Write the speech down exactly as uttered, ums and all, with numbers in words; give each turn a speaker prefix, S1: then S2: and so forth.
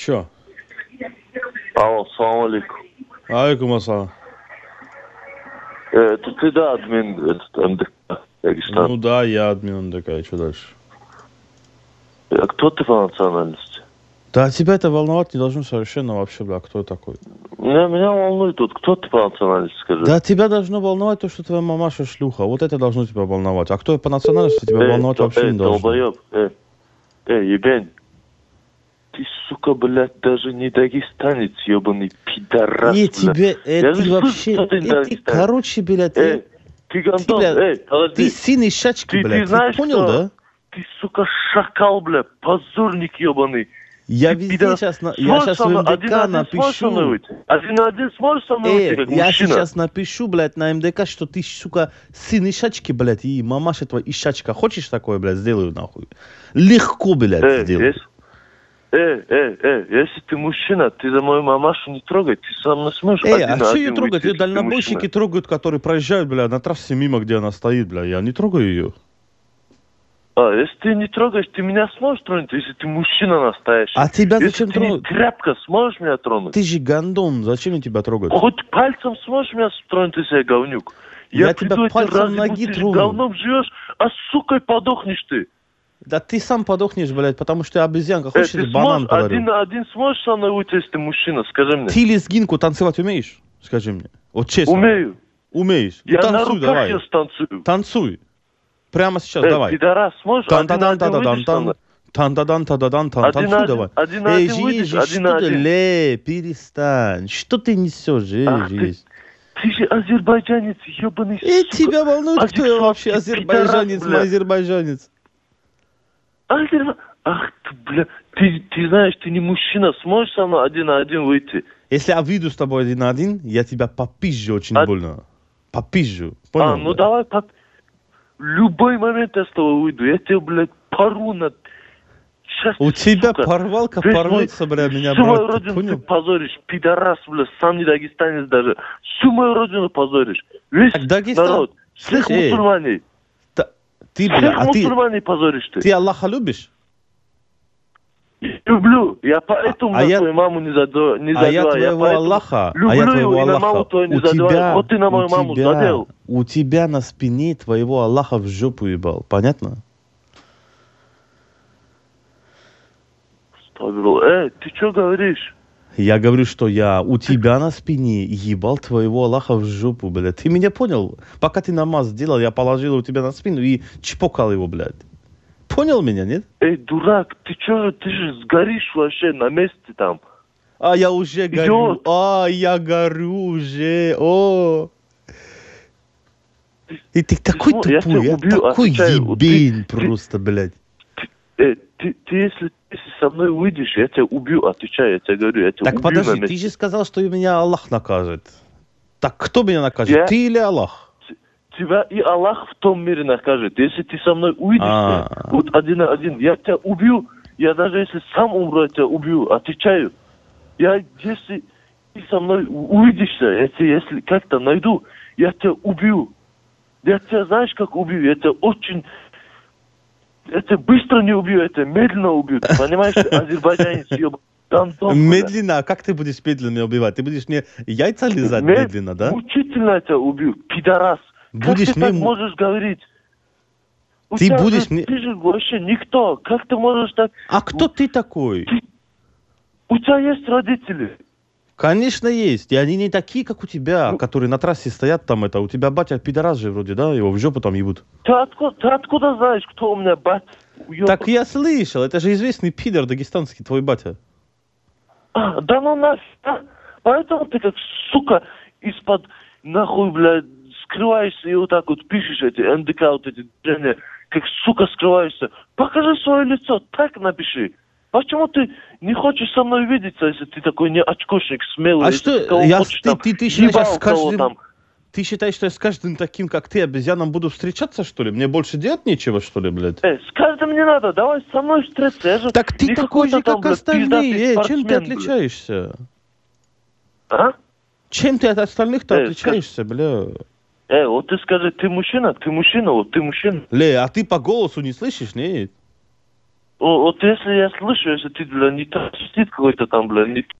S1: Чё?
S2: Алло, салам алейкум.
S1: Алейкум ассалам.
S2: Это ты, да, админ этот, эм дэ ка Дагестан?
S1: Ну да, я админ эм дэ ка, и что дальше?
S2: А кто ты по национальности?
S1: Да тебя это волновать не должно совершенно вообще, бля, кто такой?
S2: Меня, меня волнует тут, кто ты по национальности, скажи?
S1: Да тебя должно волновать то, что твоя мамаша шлюха. Вот это должно тебя волновать. А кто по национальности тебя
S2: Эй,
S1: волновать
S2: то,
S1: вообще
S2: эй,
S1: не должно.
S2: долбоёб, эй, эй, ебень. Ты, сука, блядь, даже не дагестанец, ебаный пидорас,
S1: И
S2: блядь.
S1: тебе, э,
S2: Я
S1: ты
S2: же
S1: вообще,
S2: слышу, что ты
S1: э, ты,
S2: дагестанец.
S1: короче, блядь,
S2: Эй,
S1: э,
S2: ты
S1: ты,
S2: гандон,
S1: блядь,
S2: эй, подожди.
S1: ты синий шачки,
S2: Ты,
S1: блядь,
S2: ты знаешь,
S1: ты понял,
S2: кто?
S1: да?
S2: Ты, сука, шакал, блядь, позорник ебаный.
S1: Я
S2: Ты
S1: везде
S2: пидорас.
S1: сейчас, на, я
S2: Сможешь
S1: сейчас
S2: со
S1: в
S2: мной
S1: эм дэ
S2: один
S1: ка
S2: на один сможешь со мной
S1: напишу.
S2: выйти? Один на один сможешь со мной выйти,
S1: Э,
S2: как
S1: я
S2: мужчина?
S1: сейчас напишу, блядь, на эм дэ ка, что ты, сука, сын ишачки, блядь, и мамаша твоя ишачка. Хочешь такое, блядь, сделаю, нахуй? Легко, блядь,
S2: Эй,
S1: сделаю.
S2: если... Эй, эй, эй, если ты мужчина, ты за мою мамашу не трогай, ты со мной сможешь
S1: Эй,
S2: один
S1: а
S2: на
S1: что
S2: один
S1: ее трогать?
S2: выйти,
S1: Ее
S2: если ты
S1: дальнобойщики
S2: мужчина?
S1: трогают, которые проезжают, бля, на трассе мимо, где она стоит, бля. Я не трогаю ее.
S2: А, если ты не трогаешь, ты меня сможешь тронуть, если ты мужчина настоящий?
S1: А тебя
S2: если
S1: зачем
S2: ты не
S1: трогать?
S2: тряпка, сможешь меня тронуть?
S1: Ты же гандон, зачем мне тебя трогать?
S2: Хоть пальцем сможешь меня тронуть, если я говнюк?
S1: Я
S2: Я,
S1: тебя
S2: приду, я тебе
S1: пальцем
S2: разъебу,
S1: ноги
S2: ты же
S1: трону.
S2: говном живешь, а сукой подохнешь ты.
S1: Да ты сам подохнешь, блядь, потому что ты обезьянка.
S2: Э,
S1: Хочешь,
S2: ты
S1: я тебе банан
S2: сможешь,
S1: подарю?
S2: один на один сможешь со мной выйти, если ты мужчина, скажи мне.
S1: Ты лезгинку танцевать умеешь? Скажи мне. Вот честно.
S2: Умею.
S1: Умеешь. Ну,
S2: Я на
S1: танцуй
S2: руках
S1: давай.
S2: ее станцую.
S1: Танцуй. Прямо сейчас,
S2: Эй,
S1: давай.
S2: пидорас, сможешь один на один выйдешь со мной?
S1: Тан-да-дан, та-да-дан, тан.
S2: Один на
S1: Танцуй
S2: один,
S1: давай.
S2: один на
S1: Эй,
S2: один выйдешь,
S1: Жижи,
S2: один
S1: что
S2: на
S1: ты,
S2: один.
S1: ле, перестань. Что ты несешь,
S2: Ах ты,
S1: Жижи?
S2: ты же азербайджанец, ебаный
S1: И
S2: сука.
S1: тебя волнует, кто я вообще,
S2: Адиксонский
S1: азербайджанец,
S2: пидорас,
S1: мой
S2: бля.
S1: азербайджанец.
S2: Азерба... Ах ты, бля, ты, ты знаешь, ты не мужчина, сможешь со мной один на один выйти?
S1: Если я выйду с тобой один на один, я тебя попизжу очень
S2: А-
S1: больно. Попизжу. Понял?
S2: А, ну
S1: да?
S2: давай, пап. В любой момент я с тобой выйду, я тебя, блядь, порву на... Сейчас,
S1: У тебя
S2: сука,
S1: порвалка
S2: весь мой-
S1: порвется, бля, меня
S2: всю мою
S1: брать. Ты
S2: родину ты
S1: понял?
S2: позоришь, пидорас, бля, сам не дагестанец даже. Всю мою родину позоришь. Весь
S1: Так Дагестан-
S2: народ. Всех
S1: Слышь, эй,
S2: мусульманей.
S1: Та- Ты,
S2: Всех
S1: бля, а ты,
S2: мусульманей позоришь ты.
S1: ты Аллаха любишь?
S2: Люблю. Я поэтому
S1: А
S2: на
S1: я-
S2: твою маму не задеваю. Не
S1: А я
S2: задеваю.
S1: твоего
S2: поэтому
S1: Аллаха,
S2: люблю
S1: а я
S2: его
S1: твоего
S2: и на
S1: Аллаха,
S2: маму твою не
S1: у
S2: задеваю.
S1: тебя,
S2: Вот ты на мою
S1: у
S2: маму
S1: тебя,
S2: задел.
S1: у тебя на спине твоего Аллаха в жопу ебал, понятно?
S2: Эй, ты что говоришь?
S1: Я говорю, что я у тебя на спине ебал твоего Аллаха в жопу, блядь. Ты меня понял? Пока ты намаз делал, я положил у тебя на спину и чпокал его, блядь. Понял меня, нет?
S2: Эй, дурак, ты что, ты же сгоришь вообще на месте там.
S1: А я уже горю.
S2: Идиот.
S1: А, я горю уже. О. И ты такой
S2: смо- я
S1: тупой,
S2: тебя
S1: я
S2: убью,
S1: такой
S2: отвечаю.
S1: ебень
S2: Ты- ты-
S1: просто, блядь.
S2: Эй, ты, ты если, если со мной выйдешь, я тебя убью, отвечаю, я тебе говорю, я тебя
S1: Так
S2: убью
S1: подожди,
S2: на
S1: ты
S2: месте.
S1: же сказал, что меня Аллах накажет. Так кто меня накажет,
S2: Я-
S1: ты или Аллах?
S2: Тебя и Аллах в том мире накажет. Если ты со мной уйдешь,
S1: А.
S2: вот один на один, я тебя убью. Я даже если сам умру, я тебя убью. Отвечаю. Я, если ты со мной увидишься, я тебя, если как-то найду, я тебя убью. Я тебя, знаешь, как убью? Я тебя очень... Я тебя быстро не убью, я тебя медленно убью. Ты понимаешь, ты азербайджанец, ёб... гандон, бля.
S1: Медленно, а как ты будешь медленно убивать? Ты будешь мне яйца лизать
S2: Мед-
S1: медленно, да?
S2: Мучительно я тебя убью, пидорас.
S1: Будешь
S2: как ты
S1: мне
S2: так
S1: му-
S2: можешь говорить? У
S1: Ты
S2: тебя
S1: будешь
S2: же-
S1: мне-
S2: Ты же вообще никто. Как ты можешь так...
S1: А кто ты такой?
S2: У тебя есть родители.
S1: Конечно есть, и они не такие, как у тебя,
S2: Ну-
S1: которые на трассе стоят там, это, у тебя батя пидорас же вроде, да, его в жопу там ебут.
S2: Ты откуда, ты откуда знаешь, кто у меня батя? Уёбок.
S1: Так я слышал, это же известный пидор дагестанский, твой батя.
S2: А, да ну нафиг. а. Поэтому ты как сука из-под нахуй, блядь, скрываешься и вот так вот пишешь эти эм дэ ка, вот эти движения, как сука скрываешься. Покажи свое лицо, так напиши. Почему ты не хочешь со мной видеться, если ты такой не очкошник, смелый?
S1: А
S2: если
S1: что,
S2: ты кого
S1: я,
S2: хочешь,
S1: ты,
S2: там,
S1: ты, ты считаешь, я
S2: ебал
S1: с
S2: кого
S1: каждым,
S2: там.
S1: ты считаешь, что я с каждым таким, как ты, обезьяном буду встречаться, что ли? Мне больше делать нечего, что ли, блядь?
S2: Э, с каждым не надо, давай со мной встретиться. Я же
S1: Так ты
S2: не
S1: такой
S2: какой-то
S1: же,
S2: там,
S1: как
S2: блядь,
S1: остальные,
S2: пиздатый
S1: э, чем ты
S2: спортсмен, блядь.
S1: отличаешься?
S2: А?
S1: Чем ты от остальных-то
S2: Э,
S1: отличаешься, бля?
S2: Э, вот ты скажи, ты мужчина, ты мужчина, вот ты мужчина.
S1: Ле, а ты по голосу не слышишь, нет?
S2: Вот если я слышу, если ты, бля, не трансвестит какой-то там, бля, не